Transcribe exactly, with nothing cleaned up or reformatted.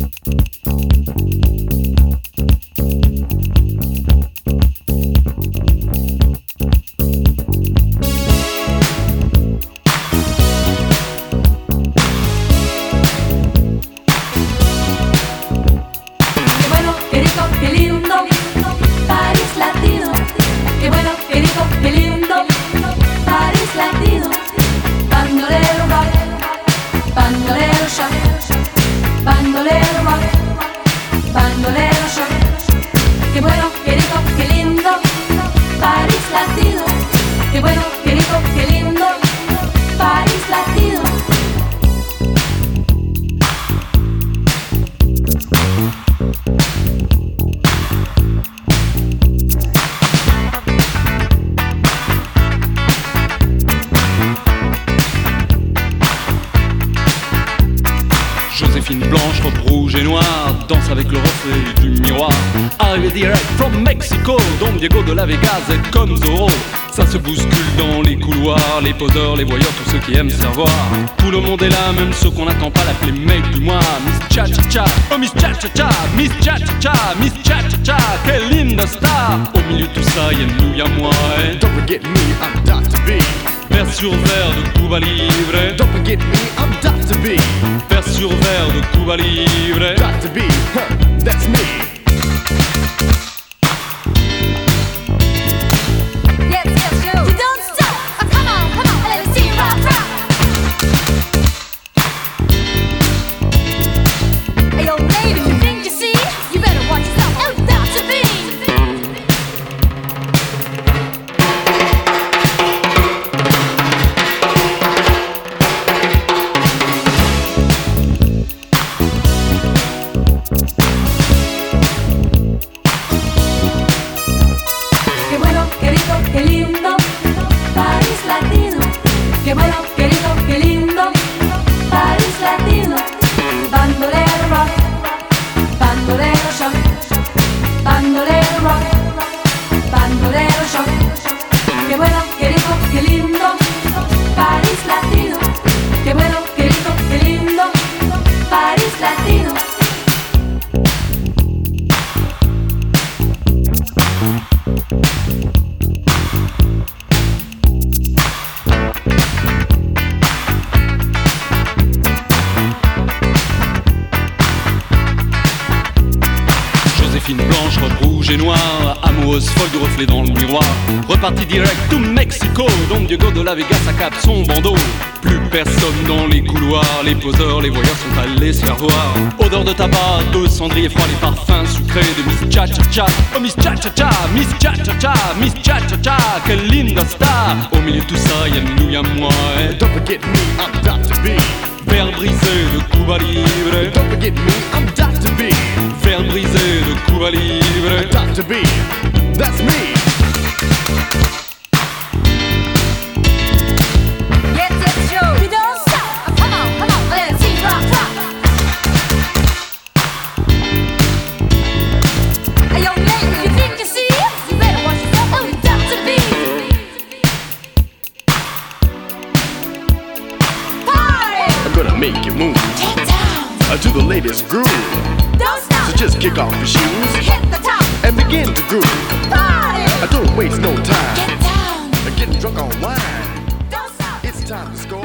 Joséphine blanche, robe rouge et noire, danse avec le reflet du miroir. Arrivé direct from Mexico, Don Diego de la Vegas est comme Zorro. Ça se bouscule dans les couloirs, les poseurs, les voyeurs, tous ceux qui aiment se faire voir. Tout le monde est là, même ceux qu'on n'attend pas, l'appeler mec du mois. Miss Cha Cha Cha, oh Miss Cha Cha Cha, Miss Cha Cha Cha, Miss Cha Cha Cha, quelle linda star. Au milieu de tout ça, y'a nous, y'a moi, eh. Don't forget me, I'm Doctor B. Verre sur verre de Cuba Libre. Don't forget me, I'm Doctor B. Verre sur verre de Cuba Libre. Doctor B, huh, that's me. Yes, yes, you. You don't stop. Oh, come on, come on, let me see you rock, rock. Hey, yo, lady, you think you see? You better watch yourself. Oh, Doctor B. Qué bueno, qué rico, qué lindo, París Latino. Qué bueno, qué rico, qué lindo, París Latino. Bandolero rock, bandolero shock, bandolero rock, bandolero shock. Qué bueno, qué rico, qué lindo, París Latino. Qué bueno, qué rico, qué lindo, París Latino. Joséphine blanche, robe rouge et noire, amoureuse folle du reflet dans le miroir. Reparti direct to Mexico, Don Diego de la Vegas accapte son bandeau. Plus personne dans les couloirs, les poseurs, les voyeurs sont allés se faire voir. Odeur de tabac, de cendrier froid, les parfums sucrés de Miss Cha Cha Cha. Oh Miss Cha Cha Cha, Miss Cha Cha Cha, Miss Cha Cha Cha, quelle linda star. Au milieu de tout ça, y'a nous, y'a moi, eh. Don't forget me, I'm Doctor B. Verre brisé de Cuba Libre. Don't forget me, I'm Doctor B. Verre brisé de Cuba Libre. Doctor B, that's me. Yes, yes, you. You don't stop. Oh, come on, come on, let me see you rock, rock. Hey, yo, lady, you think you see? You better watch yourself. Oh, Doctor B. Party. I'm gonna make you move Get down. uh, to the latest groove. Don't stop. So just kick off your shoes Hit the top. and begin to groove. Party. I don't waste no time. Get down. Getting drunk on wine. Don't stop. It's time to score.